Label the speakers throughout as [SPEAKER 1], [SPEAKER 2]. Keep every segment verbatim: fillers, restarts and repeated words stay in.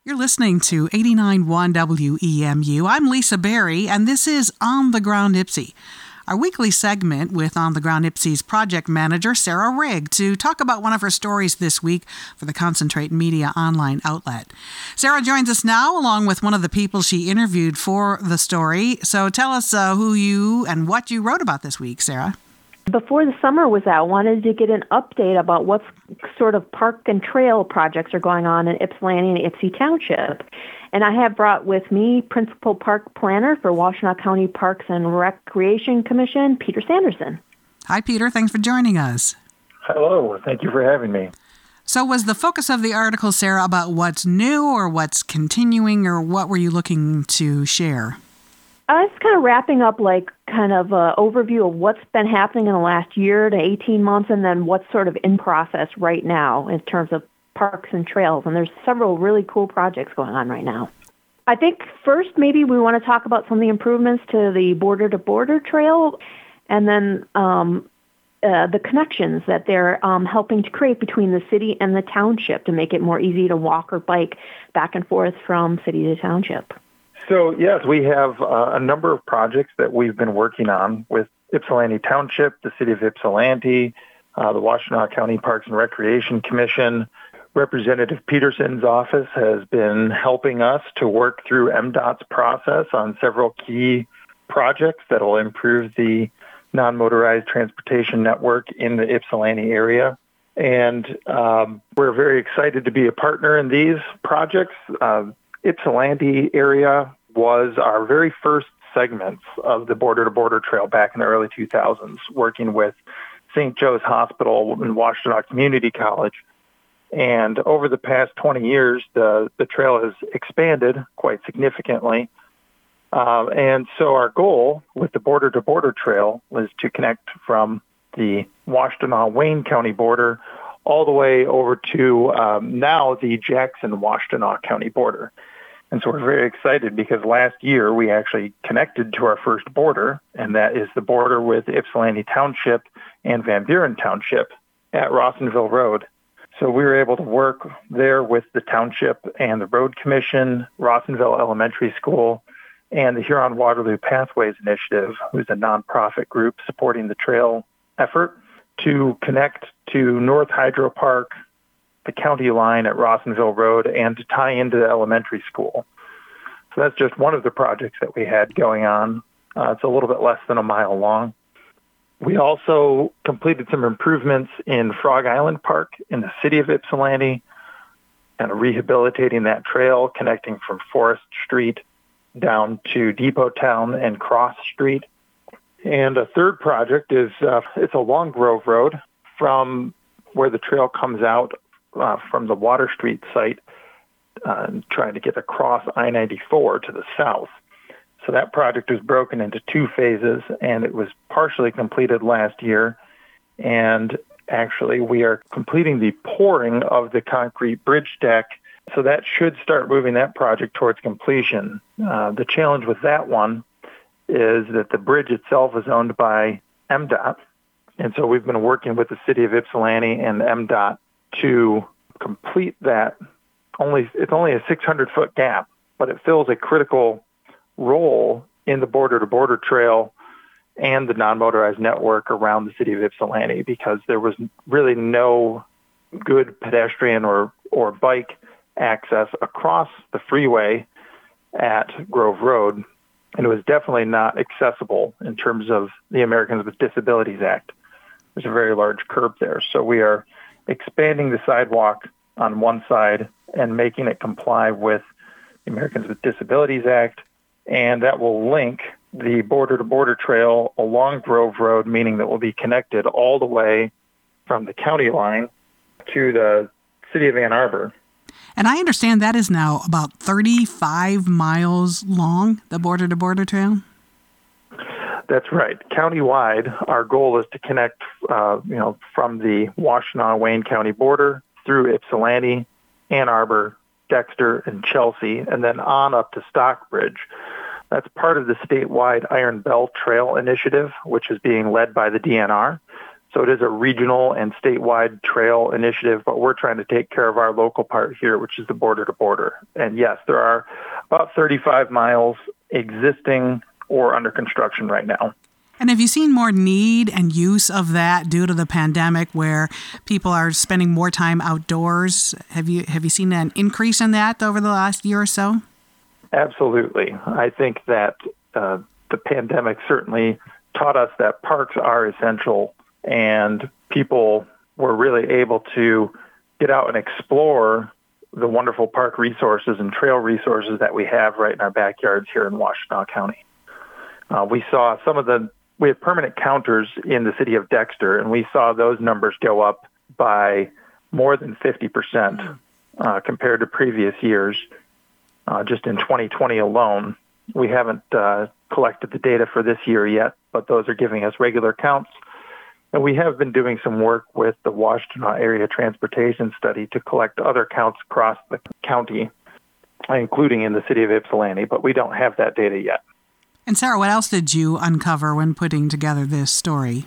[SPEAKER 1] You're listening to eighty-nine point one W E M U. I'm Lisa Berry, and this is On the Ground Ypsi, our weekly segment with On the Ground Ypsi's project manager, Sarah Rigg, to talk about one of her stories this week for the Concentrate Media online outlet. Sarah joins us now, along with one of the people she interviewed for the story. So tell us uh, who you and what you wrote about this week, Sarah.
[SPEAKER 2] Before the summer was out, wanted to get an update about what sort of park and trail projects are going on in Ypsilanti and Ypsi Township. And I have brought with me Principal Park Planner for Washtenaw County Parks and Recreation Commission, Peter Sanderson.
[SPEAKER 1] Hi, Peter. Thanks for joining us.
[SPEAKER 3] Hello. Thank you for having me.
[SPEAKER 1] So was the focus of the article, Sarah, about what's new or what's continuing, or what were you looking to share?
[SPEAKER 2] I was kind of wrapping up like kind of an overview of what's been happening in the last year to eighteen months, and then what's sort of in process right now in terms of parks and trails. And there's several really cool projects going on right now. I think first maybe we want to talk about some of the improvements to the border-to-border trail, and then um, uh, the connections that they're um, helping to create between the city and the township to make it more easy to walk or bike back and forth from city to township.
[SPEAKER 3] So, yes, we have uh, a number of projects that we've been working on with Ypsilanti Township, the City of Ypsilanti, uh, the Washtenaw County Parks and Recreation Commission. Representative Peterson's office has been helping us to work through M DOT's process on several key projects that will improve the non-motorized transportation network in the Ypsilanti area. And um, we're very excited to be a partner in these projects. Uh, Ypsilanti area was our very first segments of the border-to-border trail back in the early two thousands, working with Saint Joe's Hospital and Washtenaw Community College. And over the past twenty years, the, the trail has expanded quite significantly. Uh, and so our goal with the border-to-border trail was to connect from the Washtenaw-Wayne County border all the way over to um, now the Jackson-Washtenaw County border. And so we're very excited because last year we actually connected to our first border, and that is the border with Ypsilanti Township and Van Buren Township at Rawsonville Road. So we were able to work there with the township and the road commission, Rawsonville Elementary School, and the Huron-Waterloo Pathways Initiative, who's a nonprofit group supporting the trail effort, to connect to North Hydro Park, the county line at Rawsonville Road, and to tie into the elementary school. So that's just one of the projects that we had going on. Uh, it's a little bit less than a mile long. We also completed some improvements in Frog Island Park in the city of Ypsilanti, and rehabilitating that trail connecting from Forest Street down to Depot Town and Cross Street. And a third project is uh, it's a Long Grove Road from where the trail comes out Uh, from the Water Street site, uh, trying to get across I ninety-four to the south. So that project was broken into two phases, and it was partially completed last year. And actually, we are completing the pouring of the concrete bridge deck, so that should start moving that project towards completion. Uh, the challenge with that one is that the bridge itself is owned by M DOT, and so we've been working with the city of Ypsilanti and M DOT to complete that. Only it's only a six hundred foot gap, but it fills a critical role in the border-to-border trail and the non-motorized network around the city of Ypsilanti, because there was really no good pedestrian or, or bike access across the freeway at Grove Road, and it was definitely not accessible in terms of the Americans with Disabilities Act. There's a very large curb there, so we are expanding the sidewalk on one side and making it comply with the Americans with Disabilities Act, and that will link the border-to-border trail along Grove Road, meaning that we'll be connected all the way from the county line to the city of Ann Arbor.
[SPEAKER 1] And I understand that is now about thirty-five miles long, the border-to-border trail?
[SPEAKER 3] That's right. Countywide, our goal is to connect, uh, you know, from the Washtenaw-Wayne County border through Ypsilanti, Ann Arbor, Dexter, and Chelsea, and then on up to Stockbridge. That's part of the statewide Iron Belt Trail Initiative, which is being led by the D N R. So it is a regional and statewide trail initiative, but we're trying to take care of our local part here, which is the border to border. And yes, there are about thirty-five miles existing or under construction right now.
[SPEAKER 1] And have you seen more need and use of that due to the pandemic, where people are spending more time outdoors? Have you have you seen an increase in that over the last year or so?
[SPEAKER 3] Absolutely. I think that uh, the pandemic certainly taught us that parks are essential, and people were really able to get out and explore the wonderful park resources and trail resources that we have right in our backyards here in Washtenaw County. Uh, we saw some of the, we have permanent counters in the city of Dexter, and we saw those numbers go up by more than fifty percent uh, compared to previous years, uh, just in twenty twenty alone. We haven't uh, collected the data for this year yet, but those are giving us regular counts. And we have been doing some work with the Washtenaw Area Transportation Study to collect other counts across the county, including in the city of Ypsilanti, but we don't have that data yet.
[SPEAKER 1] And Sarah, what else did you uncover when putting together this story?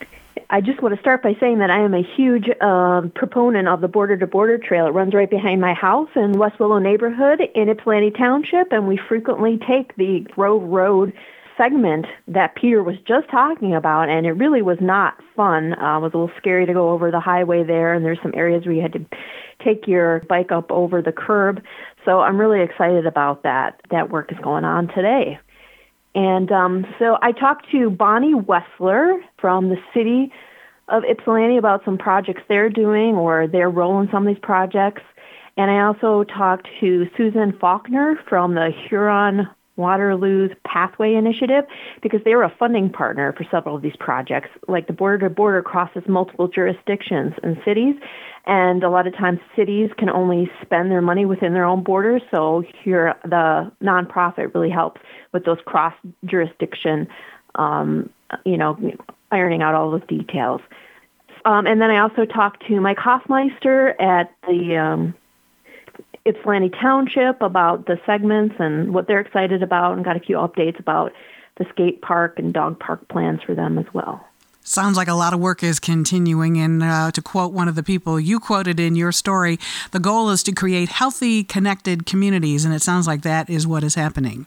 [SPEAKER 2] I just want to start by saying that I am a huge uh, proponent of the Border to Border Trail. It runs right behind my house in West Willow neighborhood in Ypsilanti Township, and we frequently take the Grove Road segment that Peter was just talking about, and it really was not fun. Uh, it was a little scary to go over the highway there, and there's some areas where you had to take your bike up over the curb. So I'm really excited about that. That work is going on today. And um, so I talked to Bonnie Wessler from the city of Ypsilanti about some projects they're doing or their role in some of these projects. And I also talked to Susan Faulkner from the Huron Waterloo's Pathway Initiative, because they were a funding partner for several of these projects. Like the Border to Border crosses multiple jurisdictions and cities, and a lot of times cities can only spend their money within their own borders, so here the nonprofit really helps with those cross-jurisdiction, um, you know, ironing out all those details. Um, and then I also talked to Mike Hoffmeister at the um, Ypsilanti Township about the segments and what they're excited about, and got a few updates about the skate park and dog park plans for them as well.
[SPEAKER 1] Sounds like a lot of work is continuing, and uh, to quote one of the people you quoted in your story, the goal is to create healthy, connected communities, and it sounds like that is what is happening.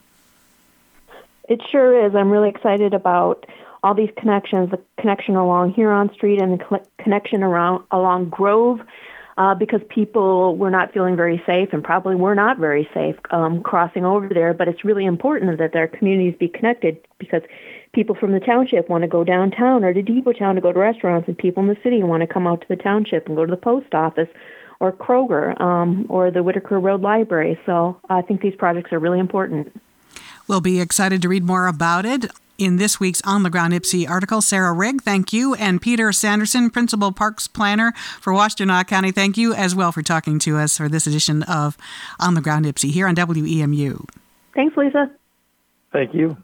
[SPEAKER 2] It sure is. I'm really excited about all these connections, the connection along Huron Street and the connection around along Grove, Uh, because people were not feeling very safe and probably were not very safe um, crossing over there. But it's really important that their communities be connected, because people from the township want to go downtown or to Depot Town to go to restaurants, and people in the city want to come out to the township and go to the post office or Kroger um, or the Whitaker Road Library. So I think these projects are really important.
[SPEAKER 1] We'll be excited to read more about it in this week's On the Ground Ypsi article. Sarah Rigg, thank you. And Peter Sanderson, Principal Parks Planner for Washtenaw County, thank you as well for talking to us for this edition of On the Ground Ypsi here on W E M U.
[SPEAKER 2] Thanks, Lisa.
[SPEAKER 3] Thank you.